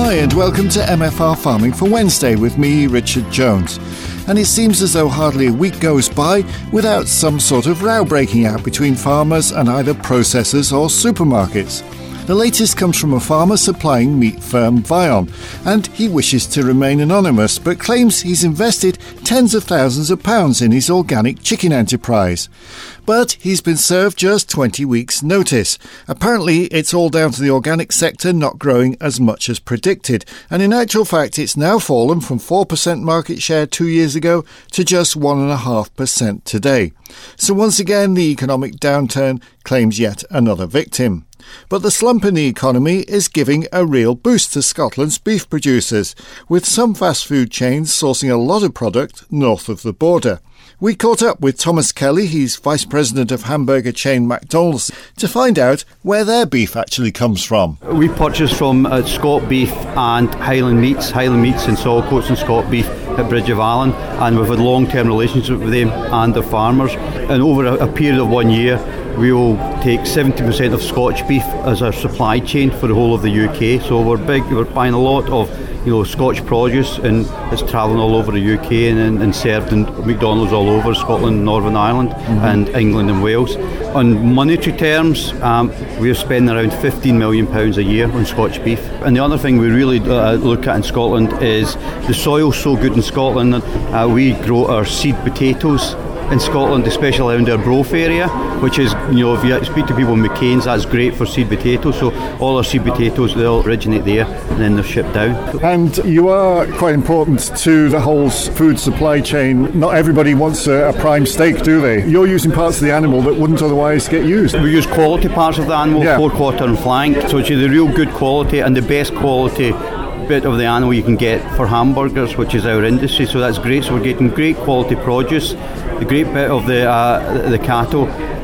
Hi and welcome to MFR Farming for Wednesday with me, Richard Jones. And it seems as though hardly a week goes by without some sort of row breaking out between farmers and either processors or supermarkets. The latest comes from a farmer supplying meat firm Vion, and he wishes to remain anonymous but claims he's invested tens of thousands of pounds in his organic chicken enterprise. But he's been served just 20 weeks' notice. Apparently, it's all down to the organic sector not growing as much as predicted, and in actual fact, it's now fallen from 4% market share 2 years ago to just 1.5% today. So once again, the economic downturn claims yet another victim. But the slump in the economy is giving a real boost to Scotland's beef producers, with some fast food chains sourcing a lot of product north of the border. We caught up with Thomas Kelly, he's Vice President of hamburger chain McDonald's, to find out where their beef actually comes from. We purchase from Scott Beef and Highland Meats and Saltcoats and Scott Beef at Bridge of Allen, and we've had a long-term relationship with them and the farmers. And over a period of 1 year, we will take 70% of Scotch beef as our supply chain for the whole of the UK. So we're buying a lot of Scotch produce, and it's travelling all over the UK and served in McDonald's all over Scotland, Northern Ireland and England and Wales. On monetary terms, we're spending around £15 million a year on Scotch beef. And the other thing we really look at in Scotland is the soil's so good in Scotland that we grow our seed potatoes in Scotland, especially around our Brough area, which is, if you speak to people in McCain's, that's great for seed potatoes. So all our seed potatoes, they'll originate there and then they're shipped down. And you are quite important to the whole food supply chain. Not everybody wants a prime steak, do they? You're using parts of the animal that wouldn't otherwise get used. We use quality parts of the animal, forequarter and flank, so it's the real good quality and the best quality bit of the animal you can get for hamburgers, which is our industry. So that's great. So we're getting great quality produce, the great bit of the cattle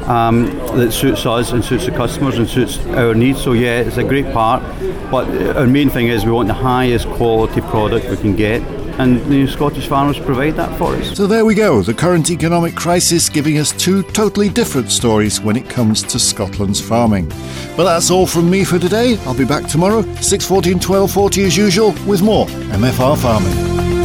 that suits us and suits the customers and suits our needs. So yeah, it's a great part, but our main thing is we want the highest quality product we can get, and the Scottish farmers provide that for us. So there we go, the current economic crisis giving us two totally different stories when it comes to Scotland's farming. But that's all from me for today. I'll be back tomorrow, 6:40 and 12:40 as usual, with more MFR Farming.